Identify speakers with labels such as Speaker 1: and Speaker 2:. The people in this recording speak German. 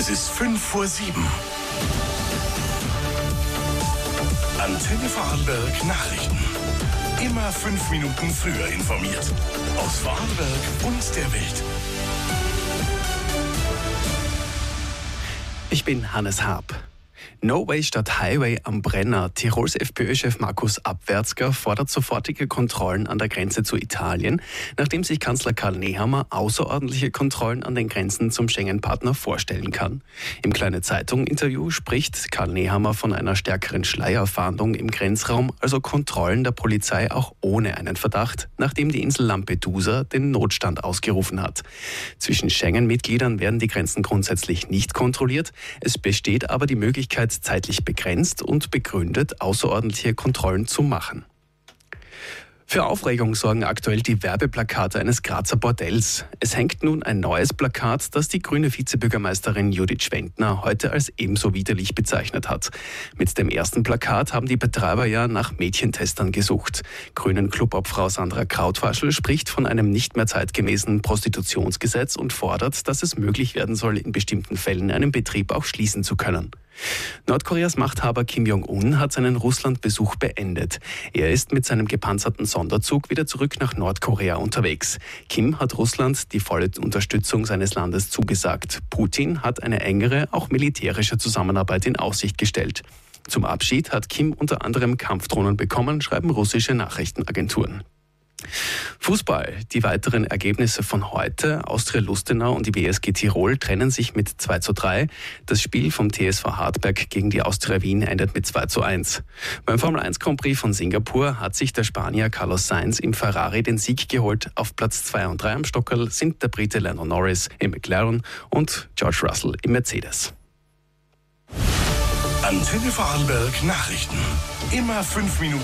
Speaker 1: Es ist 5:07. Antenne Vorarlberg Nachrichten. Immer 5 Minuten früher informiert. Aus Vorarlberg und der Welt.
Speaker 2: Ich bin Hannes Haab. No Way statt Highway am Brenner. Tirols FPÖ-Chef Markus Abwärtsger fordert sofortige Kontrollen an der Grenze zu Italien, nachdem sich Kanzler Karl Nehammer außerordentliche Kontrollen an den Grenzen zum Schengen-Partner vorstellen kann. Im Kleine Zeitung-Interview spricht Karl Nehammer von einer stärkeren Schleierfahndung im Grenzraum, also Kontrollen der Polizei auch ohne einen Verdacht, nachdem die Insel Lampedusa den Notstand ausgerufen hat. Zwischen Schengen-Mitgliedern werden die Grenzen grundsätzlich nicht kontrolliert. Es besteht aber die Möglichkeit, zeitlich begrenzt und begründet außerordentliche Kontrollen zu machen. Für Aufregung sorgen aktuell die Werbeplakate eines Grazer Bordells. Es hängt nun ein neues Plakat, das die grüne Vizebürgermeisterin Judith Schwendner heute als ebenso widerlich bezeichnet hat. Mit dem ersten Plakat haben die Betreiber ja nach Mädchentestern gesucht. Grünen Clubobfrau Sandra Krautwaschel spricht von einem nicht mehr zeitgemäßen Prostitutionsgesetz und fordert, dass es möglich werden soll, in bestimmten Fällen einen Betrieb auch schließen zu können. Nordkoreas Machthaber Kim Jong-un hat seinen Russlandbesuch beendet. Er ist mit seinem gepanzerten Sonderzug wieder zurück nach Nordkorea unterwegs. Kim hat Russland die volle Unterstützung seines Landes zugesagt. Putin hat eine engere, auch militärische Zusammenarbeit in Aussicht gestellt. Zum Abschied hat Kim unter anderem Kampfdrohnen bekommen, schreiben russische Nachrichtenagenturen. Fußball. Die weiteren Ergebnisse von heute. Austria Lustenau und die WSG Tirol trennen sich mit 2:3. Das Spiel vom TSV Hartberg gegen die Austria Wien endet mit 2:1. Beim Formel 1 Grand Prix von Singapur hat sich der Spanier Carlos Sainz im Ferrari den Sieg geholt. Auf Platz 2 und 3 am Stockerl sind der Brite Lando Norris im McLaren und George Russell im Mercedes.
Speaker 1: Antenne Vorarlberg Nachrichten. Immer 5 Minuten.